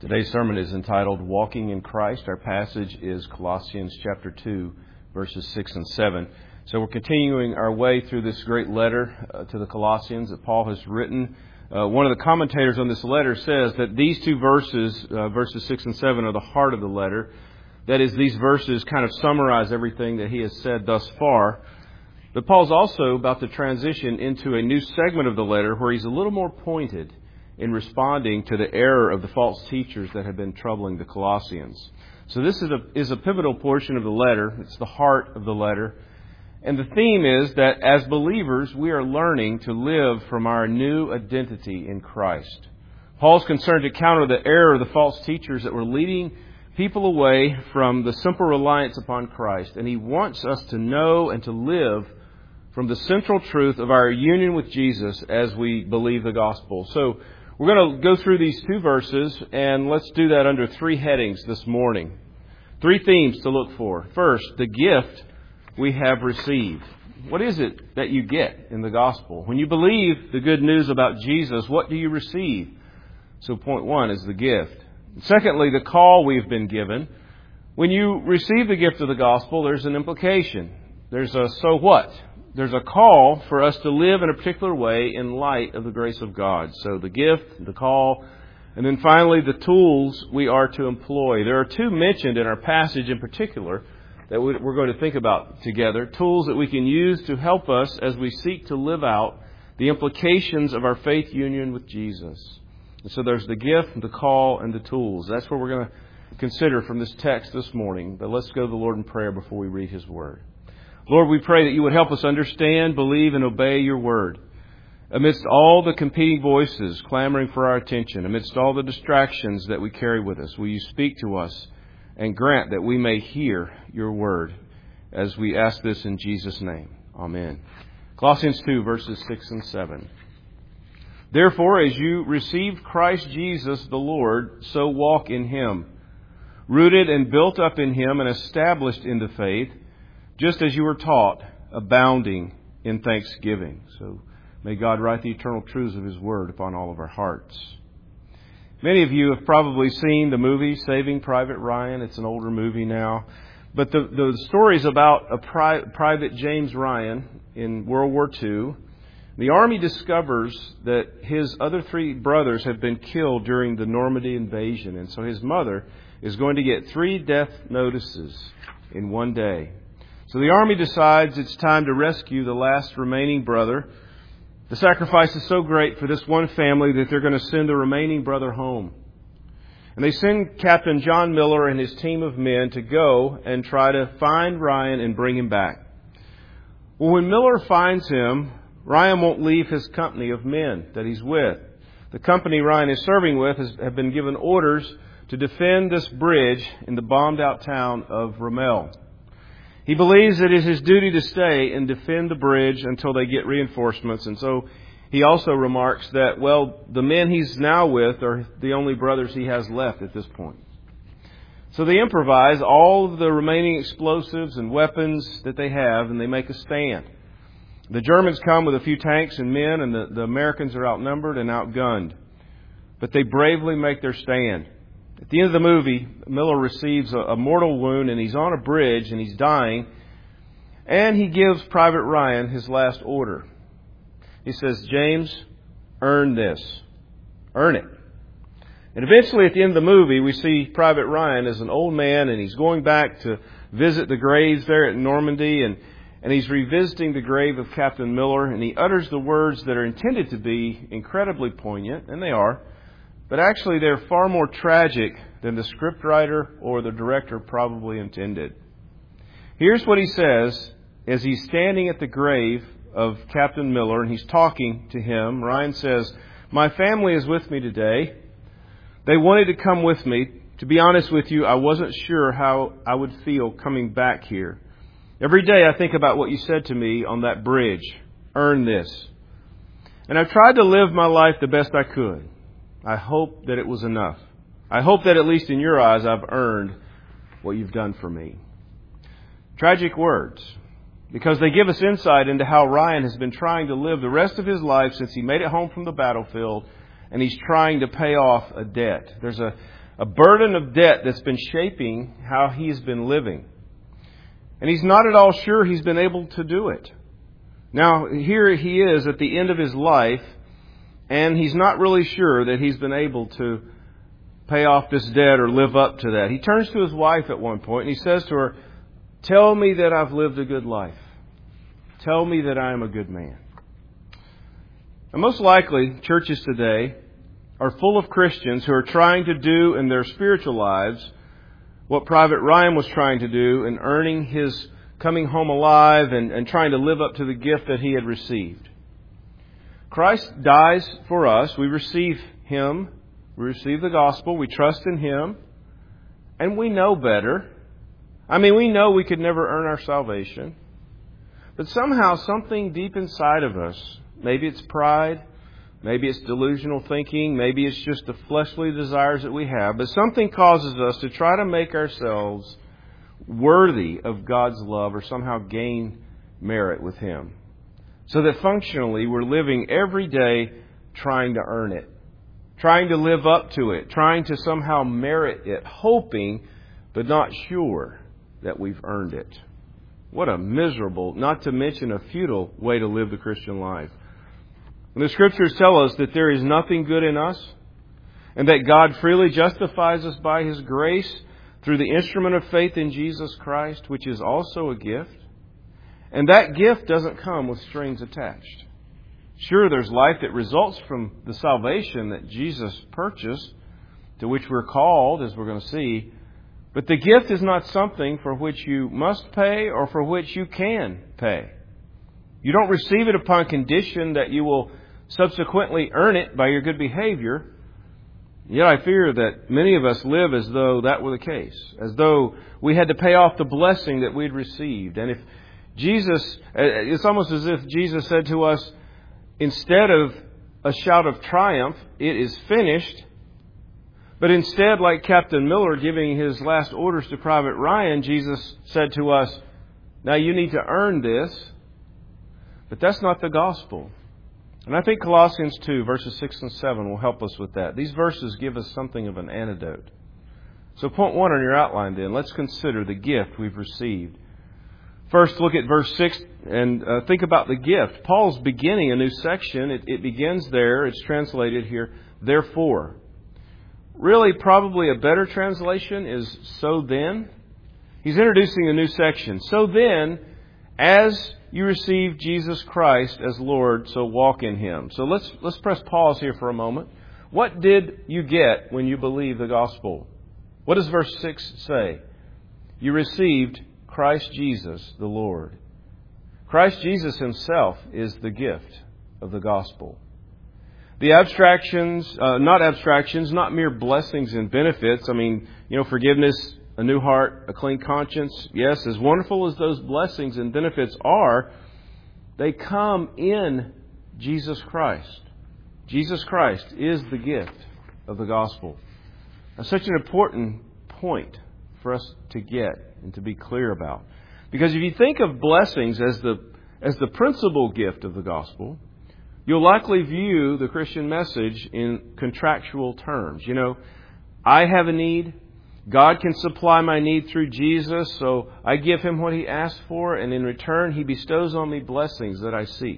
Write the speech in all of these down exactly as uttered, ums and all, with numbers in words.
Today's sermon is entitled Walking in Christ. Our passage is Colossians chapter two, verses six and seven. So we're continuing our way through this great letter uh, to the Colossians that Paul has written. Uh, one of the commentators on this letter says that these two verses, uh, verses six and seven, are the heart of the letter. That is, these verses kind of summarize everything that he has said thus far. But Paul's also about to transition into a new segment of the letter where he's a little more pointed in responding to the error of the false teachers that have been troubling the Colossians. So this is a, is a pivotal portion of the letter. It's the heart of the letter. And the theme is that as believers, we are learning to live from our new identity in Christ. Paul's concerned to counter the error of the false teachers that were leading people away from the simple reliance upon Christ. And he wants us to know and to live from the central truth of our union with Jesus as we believe the gospel. So we're going to go through these two verses, and let's do that under three headings this morning. Three themes to look for. First, the gift we have received. What is it that you get in the gospel? When you believe the good news about Jesus, what do you receive? So point one is the gift. Secondly, the call we've been given. When you receive the gift of the gospel, there's an implication. There's a so what? There's a call for us to live in a particular way in light of the grace of God. So the gift, the call, and then finally the tools we are to employ. There are two mentioned in our passage in particular that we're going to think about together. Tools that we can use to help us as we seek to live out the implications of our faith union with Jesus. And so there's the gift, the call, and the tools. That's what we're going to consider from this text this morning. But let's go to the Lord in prayer before we read His Word. Lord, we pray that you would help us understand, believe, and obey your word. Amidst all the competing voices clamoring for our attention, amidst all the distractions that we carry with us, will you speak to us and grant that we may hear your word as we ask this in Jesus' name. Amen. Colossians two, verses six and seven. Therefore, as you received Christ Jesus the Lord, so walk in him, rooted and built up in him and established in the faith, just as you were taught, abounding in thanksgiving. So may God write the eternal truths of his word upon all of our hearts. Many of you have probably seen the movie Saving Private Ryan. It's an older movie now. But the, the story is about a pri- Private James Ryan in World War Two. The Army discovers that his other three brothers have been killed during the Normandy invasion. And so his mother is going to get three death notices in one day. So the Army decides it's time to rescue the last remaining brother. The sacrifice is so great for this one family that they're going to send the remaining brother home. And they send Captain John Miller and his team of men to go and try to find Ryan and bring him back. Well, when Miller finds him, Ryan won't leave his company of men that he's with. The company Ryan is serving with has, have been given orders to defend this bridge in the bombed-out town of Ramelle. He believes it is his duty to stay and defend the bridge until they get reinforcements. And so he also remarks that, well, the men he's now with are the only brothers he has left at this point. So they improvise all of the remaining explosives and weapons that they have, and they make a stand. The Germans come with a few tanks and men, and the, the Americans are outnumbered and outgunned. But they bravely make their stand. At the end of the movie, Miller receives a, a mortal wound, and he's on a bridge, and he's dying. And he gives Private Ryan his last order. He says, James, earn this. Earn it. And eventually, at the end of the movie, we see Private Ryan as an old man, and he's going back to visit the graves there at Normandy, and, and he's revisiting the grave of Captain Miller, and he utters the words that are intended to be incredibly poignant, and they are. But actually, they're far more tragic than the scriptwriter or the director probably intended. Here's what he says as he's standing at the grave of Captain Miller, and he's talking to him. Ryan says, my family is with me today. They wanted to come with me. To be honest with you, I wasn't sure how I would feel coming back here. Every day I think about what you said to me on that bridge. Earn this. And I've tried to live my life the best I could. I hope that it was enough. I hope that at least in your eyes I've earned what you've done for me. Tragic words, because they give us insight into how Ryan has been trying to live the rest of his life since he made it home from the battlefield, and he's trying to pay off a debt. There's a a burden of debt that's been shaping how he's been living. And he's not at all sure he's been able to do it. Now, here he is at the end of his life, and he's not really sure that he's been able to pay off this debt or live up to that. He turns to his wife at one point and he says to her, "Tell me that I've lived a good life. Tell me that I am a good man." And most likely, churches today are full of Christians who are trying to do in their spiritual lives what Private Ryan was trying to do in earning his coming home alive and, and trying to live up to the gift that he had received. Christ dies for us. We receive Him. We receive the gospel. We trust in Him. And we know better. I mean, we know we could never earn our salvation. But somehow something deep inside of us, maybe it's pride, maybe it's delusional thinking, maybe it's just the fleshly desires that we have, but something causes us to try to make ourselves worthy of God's love or somehow gain merit with Him. So that functionally we're living every day trying to earn it, trying to live up to it, trying to somehow merit it, hoping but not sure that we've earned it. What a miserable, not to mention a futile way to live the Christian life. And the Scriptures tell us that there is nothing good in us and that God freely justifies us by His grace through the instrument of faith in Jesus Christ, which is also a gift. And that gift doesn't come with strings attached. Sure, there's life that results from the salvation that Jesus purchased, to which we're called, as we're going to see. But the gift is not something for which you must pay or for which you can pay. You don't receive it upon condition that you will subsequently earn it by your good behavior. Yet I fear that many of us live as though that were the case, as though we had to pay off the blessing that we'd received. And if Jesus, it's almost as if Jesus said to us, instead of a shout of triumph, "It is finished," but instead, like Captain Miller giving his last orders to Private Ryan, Jesus said to us, "Now you need to earn this." But that's not the gospel. And I think Colossians two, verses six and seven will help us with that. These verses give us something of an antidote. So point one on your outline then, let's consider the gift we've received. First, look at verse six and uh, think about the gift. Paul's beginning a new section. It, it begins there. It's translated here, therefore. Really, probably a better translation is so then. He's introducing a new section. So then, as you receive Jesus Christ as Lord, so walk in Him. So let's let's press pause here for a moment. What did you get when you believed the gospel? What does verse six say? You received Christ Jesus the Lord. Christ Jesus Himself is the gift of the gospel. The abstractions, uh, not abstractions, not mere blessings and benefits. I mean, you know, forgiveness, a new heart, a clean conscience. Yes, as wonderful as those blessings and benefits are, they come in Jesus Christ. Jesus Christ is the gift of the gospel. That's such an important point for us to get and to be clear about. Because if you think of blessings as the as the principal gift of the gospel, you'll likely view the Christian message in contractual terms. You know, I have a need. God can supply my need through Jesus, so I give Him what He asks for, and in return He bestows on me blessings that I seek.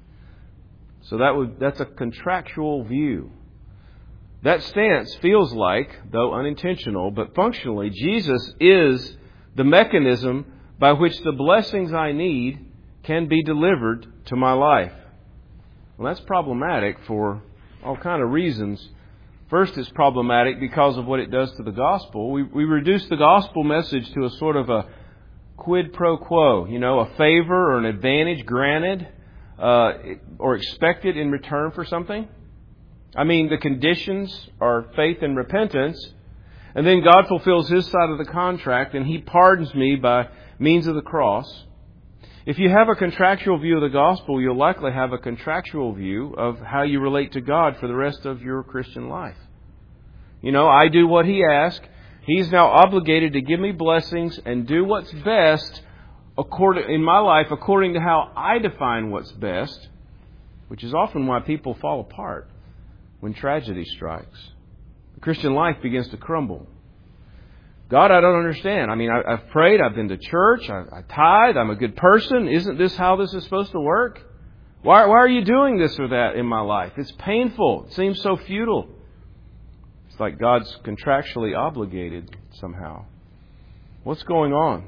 So that would that's a contractual view. That stance feels like, though unintentional, but functionally, Jesus is the mechanism by which the blessings I need can be delivered to my life. Well, that's problematic for all kinds of reasons. First, it's problematic because of what it does to the gospel. We, we reduce the gospel message to a sort of a quid pro quo, you know, a favor or an advantage granted uh, or expected in return for something. I mean, the conditions are faith and repentance, and then God fulfills His side of the contract and He pardons me by means of the cross. If you have a contractual view of the gospel, you'll likely have a contractual view of how you relate to God for the rest of your Christian life. You know, I do what He asks. He's now obligated to give me blessings and do what's best according, in my life according to how I define what's best, which is often why people fall apart when tragedy strikes. the Christian life begins to crumble. God, I don't understand. I mean, I, I've prayed, I've been to church, I, I tithe, I'm a good person. Isn't this how this is supposed to work? Why, why are you doing this or that in my life? It's painful. It seems so futile. It's like God's contractually obligated somehow. What's going on?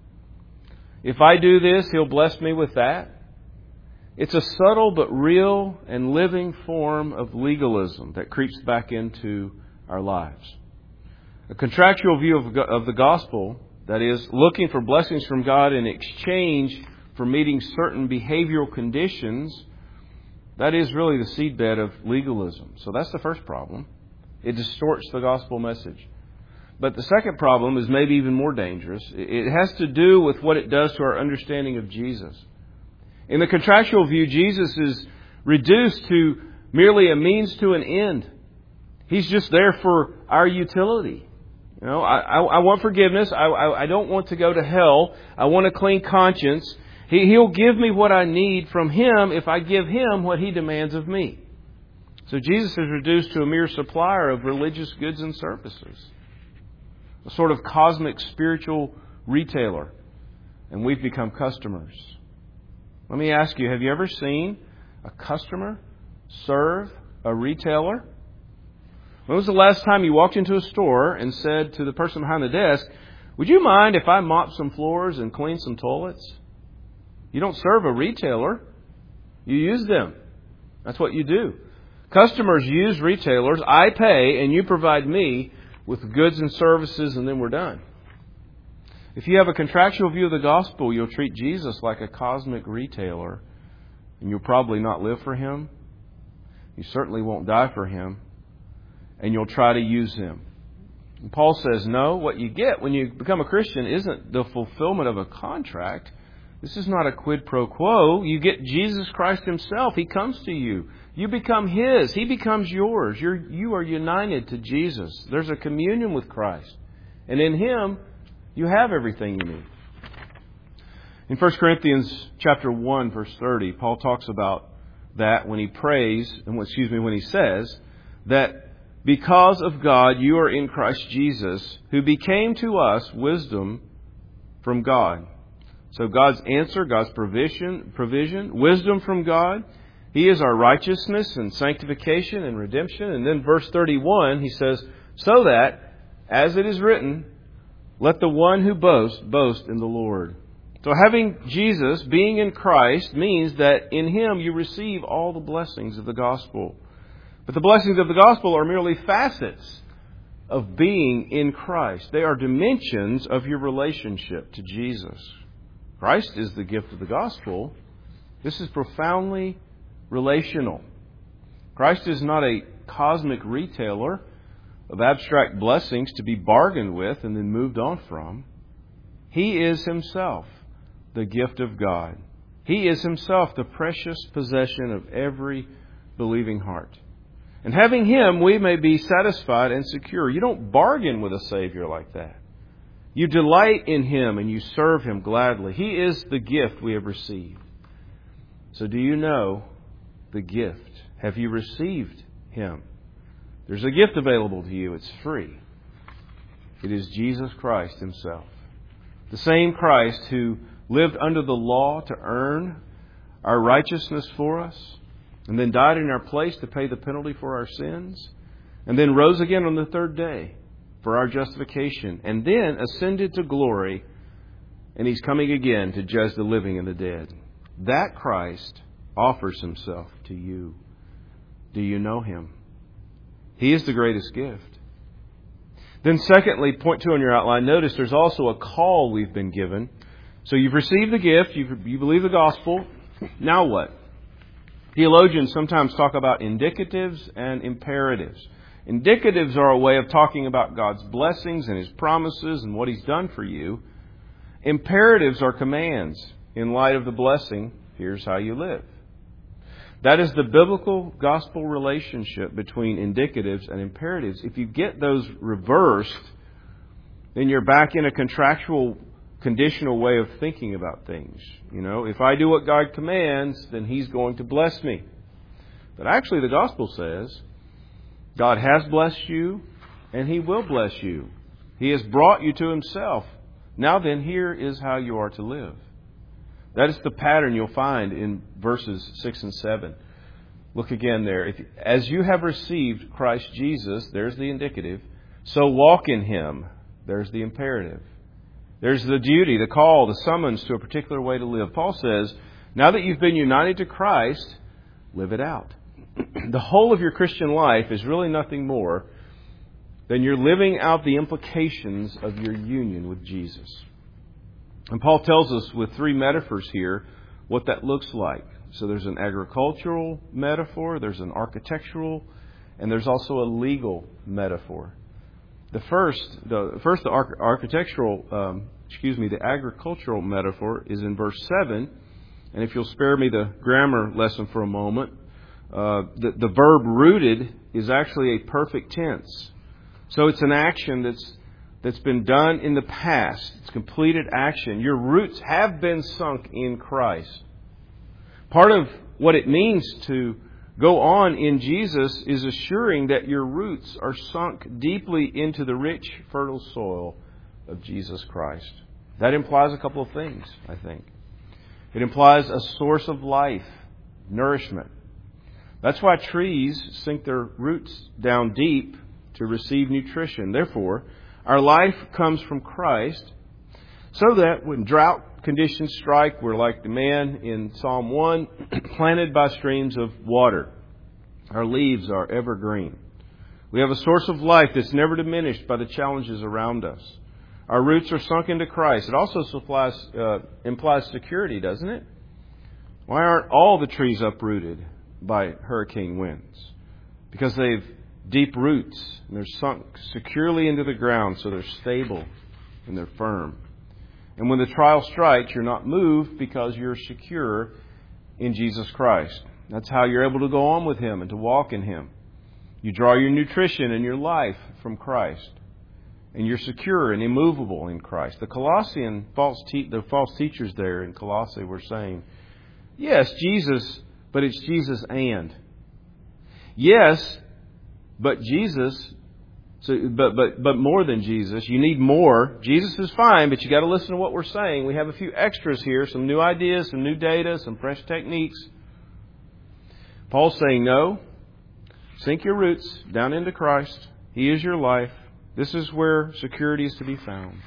If I do this, He'll bless me with that. It's a subtle but real and living form of legalism that creeps back into our lives. A contractual view of, of the gospel, that is, looking for blessings from God in exchange for meeting certain behavioral conditions, that is really the seedbed of legalism. So that's the first problem. It distorts the gospel message. But the second problem is maybe even more dangerous. It has to do with what it does to our understanding of Jesus. In the contractual view, Jesus is reduced to merely a means to an end. He's just there for our utility. You know, I, I, I want forgiveness. I, I, I don't want to go to hell. I want a clean conscience. He, he'll give me what I need from Him if I give Him what He demands of me. So Jesus is reduced to a mere supplier of religious goods and services. A sort of cosmic spiritual retailer. And we've become customers. Let me ask you, have you ever seen a customer serve a retailer? When was the last time you walked into a store and said to the person behind the desk, would you mind if I mop some floors and clean some toilets? You don't serve a retailer. You use them. That's what you do. Customers use retailers. I pay and you provide me with goods and services, and then we're done. If you have a contractual view of the gospel, you'll treat Jesus like a cosmic retailer, and you'll probably not live for Him. You certainly won't die for Him, and you'll try to use Him. And Paul says, no, what you get when you become a Christian isn't the fulfillment of a contract. This is not a quid pro quo. You get Jesus Christ Himself. He comes to you. You become His. He becomes yours. You're, you are united to Jesus. There's a communion with Christ. And in Him, you have everything you need. In First Corinthians chapter one, verse thirty, Paul talks about that when he prays, and excuse me, when he says that because of God you are in Christ Jesus, who became to us wisdom from God. So God's answer, God's provision, provision, wisdom from God. He is our righteousness and sanctification and redemption. And then verse thirty-one, he says, so that, as it is written, let the one who boasts, boast in the Lord. So having Jesus, being in Christ, means that in Him you receive all the blessings of the gospel. But the blessings of the gospel are merely facets of being in Christ. They are dimensions of your relationship to Jesus. Christ is the gift of the gospel. This is profoundly relational. Christ is not a cosmic retailer of abstract blessings to be bargained with and then moved on from. He is Himself the gift of God. He is Himself the precious possession of every believing heart. And having Him, we may be satisfied and secure. You don't bargain with a Savior like that. You delight in Him and you serve Him gladly. He is the gift we have received. So do you know the gift? Have you received Him? There's a gift available to you. It's free. It is Jesus Christ Himself. The same Christ who lived under the law to earn our righteousness for us, and then died in our place to pay the penalty for our sins, and then rose again on the third day for our justification, and then ascended to glory, and He's coming again to judge the living and the dead. That Christ offers Himself to you. Do you know Him? He is the greatest gift. Then secondly, point two on your outline, notice there's also a call we've been given. So you've received the gift, you've, you believe the gospel. Now what? Theologians sometimes talk about indicatives and imperatives. Indicatives are a way of talking about God's blessings and His promises and what He's done for you. Imperatives are commands. In light of the blessing, here's how you live. That is the biblical gospel relationship between indicatives and imperatives. If you get those reversed, then you're back in a contractual, conditional way of thinking about things. You know, if I do what God commands, then He's going to bless me. But actually the gospel says God has blessed you. and He will bless you. He has brought you to Himself. Now then, here is how you are to live. That is the pattern you'll find in verses six and seven. Look again there. If, as you have received Christ Jesus, there's the indicative, so walk in Him. There's the imperative. There's the duty, the call, the summons to a particular way to live. Paul says, now that you've been united to Christ, live it out. The whole of your Christian life is really nothing more than you're living out the implications of your union with Jesus. And Paul tells us with three metaphors here what that looks like. So there's an agricultural metaphor, there's an architectural, and there's also a legal metaphor. The first, the first, the arch- architectural, um, excuse me, the agricultural metaphor is in verse seven. And if you'll spare me the grammar lesson for a moment, uh, the, the verb rooted is actually a perfect tense. So it's an action that's that's been done in the past. It's completed action. Your roots have been sunk in Christ. Part of what it means to go on in Jesus is assuring that your roots are sunk deeply into the rich, fertile soil of Jesus Christ. That implies a couple of things, I think. It implies a source of life, nourishment. That's why trees sink their roots down deep to receive nutrition. Therefore, our life comes from Christ so that when drought conditions strike, we're like the man in Psalm one, planted by streams of water. Our leaves are evergreen. We have a source of life that's never diminished by the challenges around us. Our roots are sunk into Christ. It also supplies, uh, implies security, doesn't it? Why aren't all the trees uprooted by hurricane winds? Because they've deep roots and they're sunk securely into the ground, so they're stable and they're firm. And when the trial strikes, you're not moved because you're secure in Jesus Christ. That's how you're able to go on with Him and to walk in Him. You draw your nutrition and your life from Christ. And you're secure and immovable in Christ. The Colossian false te- the false teachers there in Colossae were saying, yes, Jesus, but it's Jesus and. Yes, but Jesus, so, but but but more than Jesus. You need more. Jesus is fine, but you got to listen to what we're saying. We have a few extras here, some new ideas, some new data, some fresh techniques. Paul's saying, no, sink your roots down into Christ. He is your life. This is where security is to be found.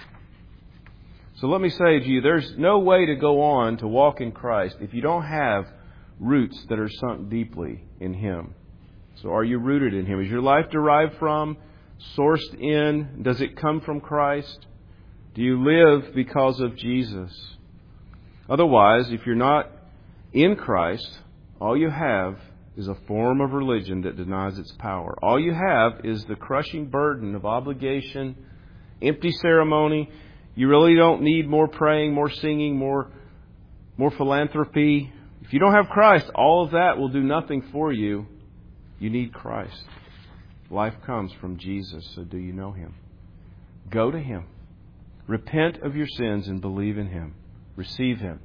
So let me say to you, there's no way to go on to walk in Christ if you don't have roots that are sunk deeply in Him. So are you rooted in Him? Is your life derived from, sourced in? Does it come from Christ? Do you live because of Jesus? Otherwise, if you're not in Christ, all you have is a form of religion that denies its power. All you have is the crushing burden of obligation, empty ceremony. You really don't need more praying, more singing, more, more philanthropy. If you don't have Christ, all of that will do nothing for you. You need Christ. Life comes from Jesus, so do you know Him? Go to Him. Repent of your sins and believe in Him. Receive Him.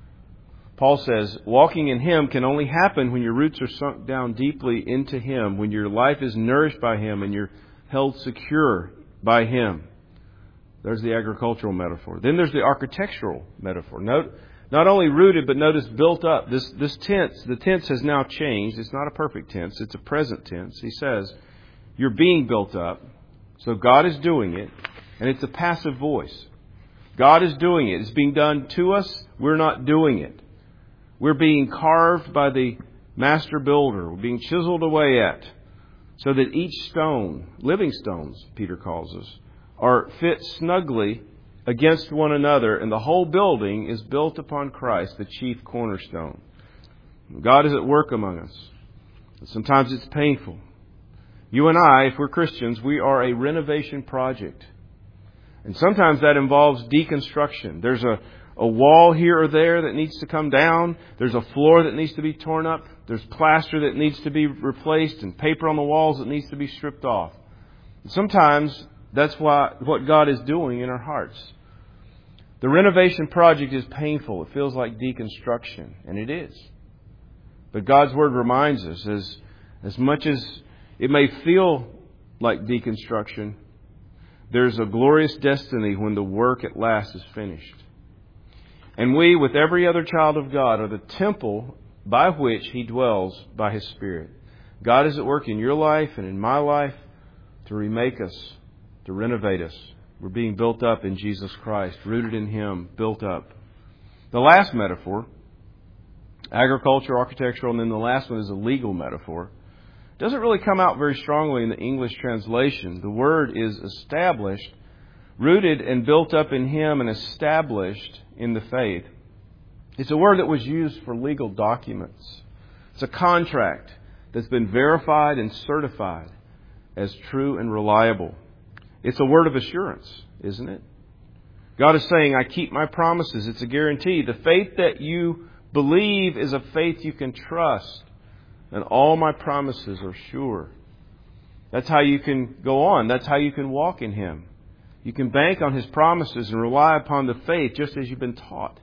Paul says, walking in Him can only happen when your roots are sunk down deeply into Him, when your life is nourished by Him and you're held secure by Him. There's the agricultural metaphor. Then there's the architectural metaphor. Note, not only rooted, but notice built up. This, this tense, the tense has now changed. It's not a perfect tense. It's a present tense. He says, you're being built up. So God is doing it. And it's a passive voice. God is doing it. It's being done to us. We're not doing it. We're being carved by the master builder. We're being chiseled away at. So that each stone, living stones, Peter calls us, are fit snugly against one another. And the whole building is built upon Christ, the chief cornerstone. God is at work among us. Sometimes it's painful. You and I, if we're Christians, we are a renovation project. And sometimes that involves deconstruction. There's a A wall here or there that needs to come down. There's a floor that needs to be torn up. There's plaster that needs to be replaced and paper on the walls that needs to be stripped off. And sometimes that's why, what God is doing in our hearts. The renovation project is painful. It feels like deconstruction, and it is. But God's Word reminds us, as, as much as it may feel like deconstruction. There's a glorious destiny when the work at last is finished. And we, with every other child of God, are the temple by which He dwells by His Spirit. God is at work in your life and in my life to remake us, to renovate us. We're being built up in Jesus Christ, rooted in Him, built up. The last metaphor, agriculture, architectural, and then the last one is a legal metaphor, doesn't really come out very strongly in the English translation. The word is established, rooted and built up in Him and established in the faith. It's a word that was used for legal documents. It's a contract that's been verified and certified as true and reliable. It's a word of assurance, isn't it? God is saying, I keep my promises. It's a guarantee. The faith that you believe is a faith you can trust. And all my promises are sure. That's how you can go on. That's how you can walk in Him. You can bank on His promises and rely upon the faith just as you've been taught.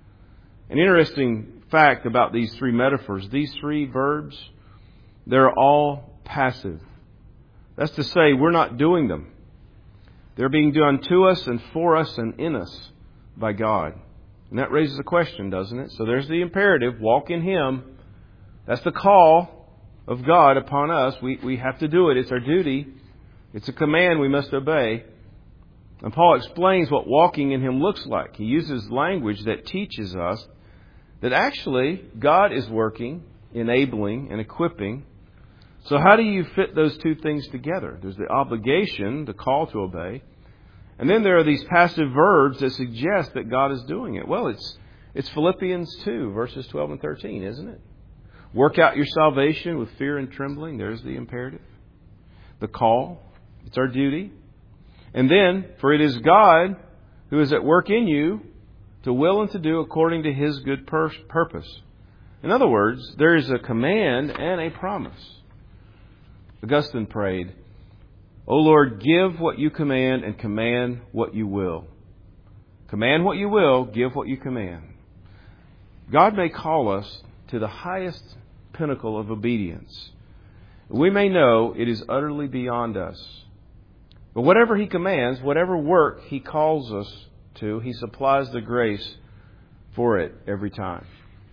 An interesting fact about these three metaphors, these three verbs, they're all passive. That's to say, we're not doing them. They're being done to us and for us and in us by God. And that raises a question, doesn't it? So there's the imperative, walk in Him. That's the call of God upon us. We, we have to do it. It's our duty. It's a command we must obey. And Paul explains what walking in Him looks like. He uses language that teaches us that actually God is working, enabling, and equipping. So how do you fit those two things together? There's the obligation, the call to obey. And then there are these passive verbs that suggest that God is doing it. Well, it's it's Philippians two, verses twelve and thirteen, isn't it? Work out your salvation with fear and trembling. There's the imperative. The call. It's our duty. And then, for it is God who is at work in you to will and to do according to His good pur- purpose. In other words, there is a command and a promise. Augustine prayed, O Lord, give what you command and command what you will. Command what you will, give what you command. God may call us to the highest pinnacle of obedience. We may know it is utterly beyond us. But whatever He commands, whatever work He calls us to, He supplies the grace for it every time.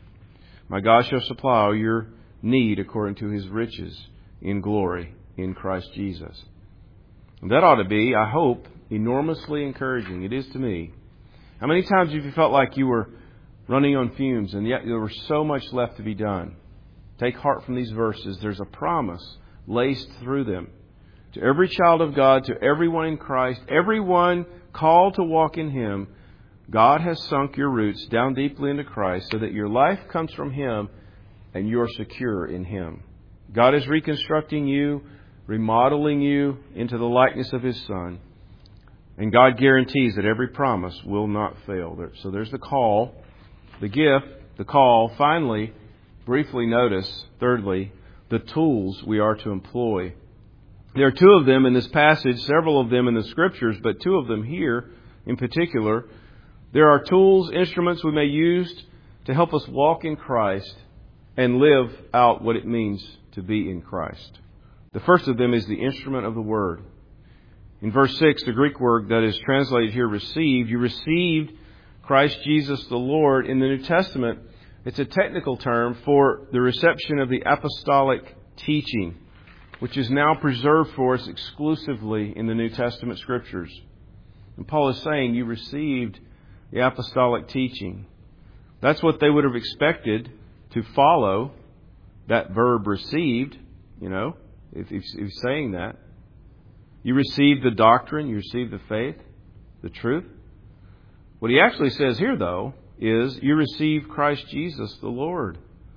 My God shall supply all your need according to His riches in glory in Christ Jesus. And that ought to be, I hope, enormously encouraging. It is to me. How many times have you felt like you were running on fumes and yet there was so much left to be done? Take heart from these verses. There's a promise laced through them. To every child of God, to everyone in Christ, everyone called to walk in Him, God has sunk your roots down deeply into Christ so that your life comes from Him and you're secure in Him. God is reconstructing you, remodeling you into the likeness of His Son. And God guarantees that every promise will not fail. So there's the call, the gift, the call. Finally, briefly notice, thirdly, the tools we are to employ. There are two of them in this passage, several of them in the Scriptures, but two of them here in particular. There are tools, instruments we may use to help us walk in Christ and live out what it means to be in Christ. The first of them is the instrument of the Word. In verse six, the Greek word that is translated here, received, you received Christ Jesus the Lord. In the New Testament, it's a technical term for the reception of the apostolic teaching, which is now preserved for us exclusively in the New Testament Scriptures. And Paul is saying you received the apostolic teaching. That's what they would have expected to follow that verb received, you know, if he's saying that. You received the doctrine, you received the faith, the truth. What he actually says here, though, is you received Christ Jesus the Lord.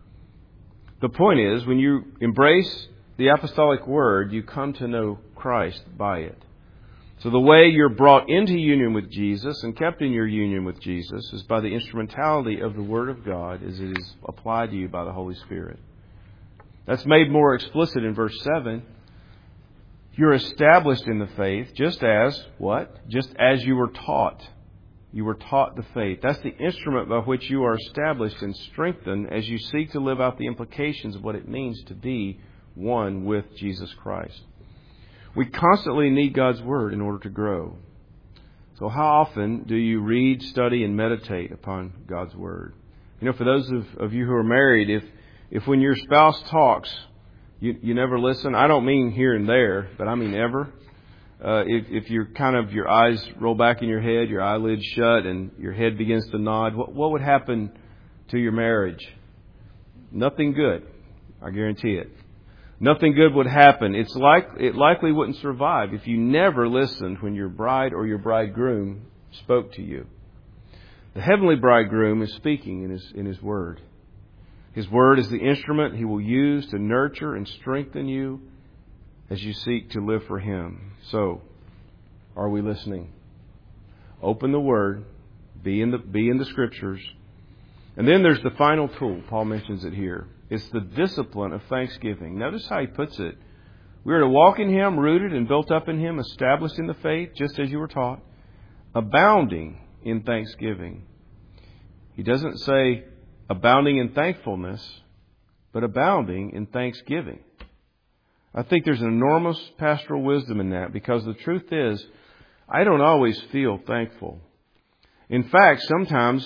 The point is, when you embrace the apostolic word, you come to know Christ by it. So the way you're brought into union with Jesus and kept in your union with Jesus is by the instrumentality of the Word of God as it is applied to you by the Holy Spirit. That's made more explicit in verse seven. You're established in the faith just as, what? Just as you were taught. You were taught the faith. That's the instrument by which you are established and strengthened as you seek to live out the implications of what it means to be one with Jesus Christ. We constantly need God's Word in order to grow. So how often do you read, study, and meditate upon God's Word? You know, for those of, of you who are married, if if when your spouse talks, you, you never listen, I don't mean here and there, but I mean ever. Uh, if, if you're kind of, your eyes roll back in your head, your eyelids shut, and your head begins to nod, what, what would happen to your marriage? Nothing good. I guarantee it. Nothing good would happen. It's like, it likely wouldn't survive if you never listened when your bride or your bridegroom spoke to you. The heavenly bridegroom is speaking in his, in his word. His word is the instrument he will use to nurture and strengthen you as you seek to live for him. So, are we listening? Open the word. Be in the, be in the scriptures. And then there's the final tool. Paul mentions it here. It's the discipline of thanksgiving. Notice how he puts it. We are to walk in him, rooted and built up in him, established in the faith, just as you were taught, abounding in thanksgiving. He doesn't say abounding in thankfulness, but abounding in thanksgiving. I think there's an enormous pastoral wisdom in that, because the truth is, I don't always feel thankful. In fact, sometimes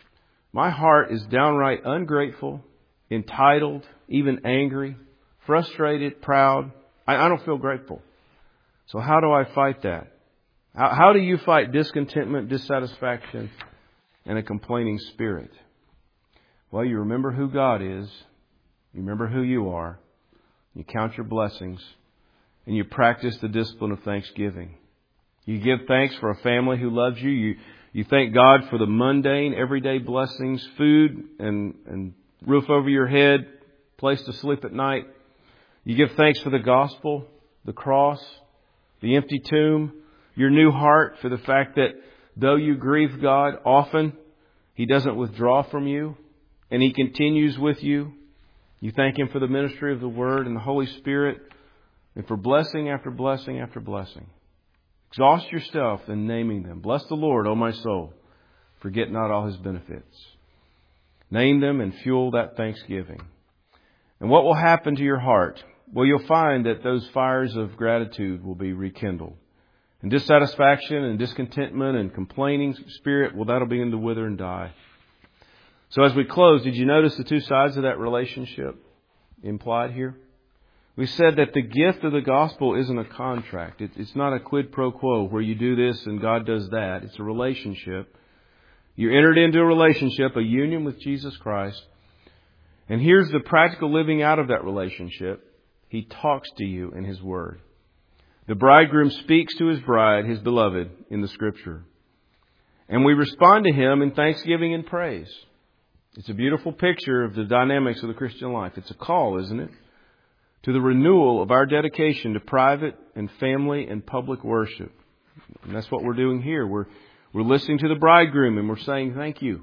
my heart is downright ungrateful, entitled, even angry, frustrated, proud. I, I don't feel grateful. So how do I fight that? How, how do you fight discontentment, dissatisfaction, and a complaining spirit? Well, you remember who God is. You remember who you are. You count your blessings. And you practice the discipline of thanksgiving. You give thanks for a family who loves you. You, you thank God for the mundane, everyday blessings, food and, and roof over your head, place to sleep at night. You give thanks for the gospel, the cross, the empty tomb, your new heart, for the fact that though you grieve God often, He doesn't withdraw from you and He continues with you. You thank Him for the ministry of the Word and the Holy Spirit and for blessing after blessing after blessing. Exhaust yourself in naming them. Bless the Lord, O my soul. Forget not all His benefits. Name them and fuel that thanksgiving. And what will happen to your heart? Well, you'll find that those fires of gratitude will be rekindled. And dissatisfaction and discontentment and complaining spirit, well, that'll begin to wither and die. So as we close, did you notice the two sides of that relationship implied here? We said that the gift of the gospel isn't a contract. It's not a quid pro quo where you do this and God does that. It's a relationship. You entered into a relationship, a union with Jesus Christ. And here's the practical living out of that relationship. He talks to you in His Word. The bridegroom speaks to his bride, his beloved, in the Scripture. And we respond to Him in thanksgiving and praise. It's a beautiful picture of the dynamics of the Christian life. It's a call, isn't it? To the renewal of our dedication to private and family and public worship. And that's what we're doing here. We're We're listening to the bridegroom and we're saying thank you.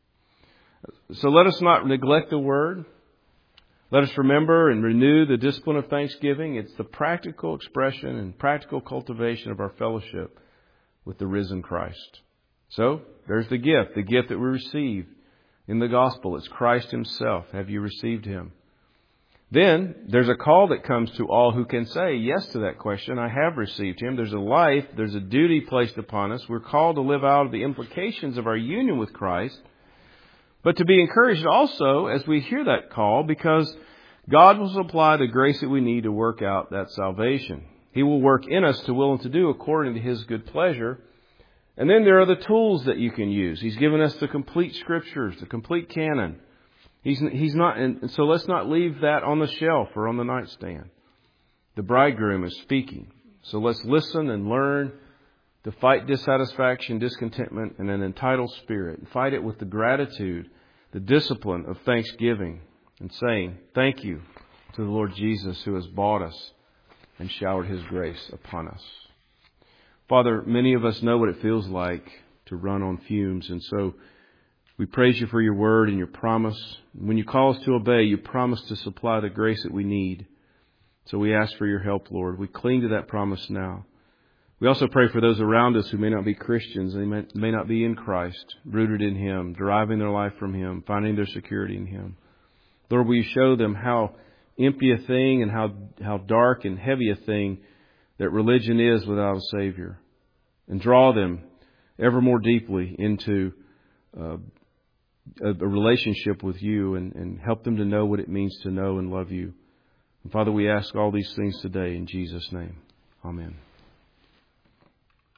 So let us not neglect the Word. Let us remember and renew the discipline of thanksgiving. It's the practical expression and practical cultivation of our fellowship with the risen Christ. So there's the gift, the gift that we receive in the gospel. It's Christ Himself. Have you received Him? Then there's a call that comes to all who can say yes to that question. I have received Him. There's a life, there's a duty placed upon us. We're called to live out the implications of our union with Christ, but to be encouraged also as we hear that call, because God will supply the grace that we need to work out that salvation. He will work in us to will and to do according to His good pleasure. And then there are the tools that you can use. He's given us the complete Scriptures, the complete canon. He's, he's not, and so let's not leave that on the shelf or on the nightstand. The bridegroom is speaking. So let's listen and learn to fight dissatisfaction, discontentment, and an entitled spirit. And fight it with the gratitude, the discipline of thanksgiving, and saying thank you to the Lord Jesus who has bought us and showered His grace upon us. Father, many of us know what it feels like to run on fumes, and so we praise You for Your Word and Your promise. When You call us to obey, You promise to supply the grace that we need. So we ask for Your help, Lord. We cling to that promise now. We also pray for those around us who may not be Christians. They may, may not be in Christ, rooted in Him, deriving their life from Him, finding their security in Him. Lord, will You show them how empty a thing and how, how dark and heavy a thing that religion is without a Savior, and draw them ever more deeply into uh, a, a relationship with You, and, and help them to know what it means to know and love You. And Father, we ask all these things today in Jesus' name. Amen.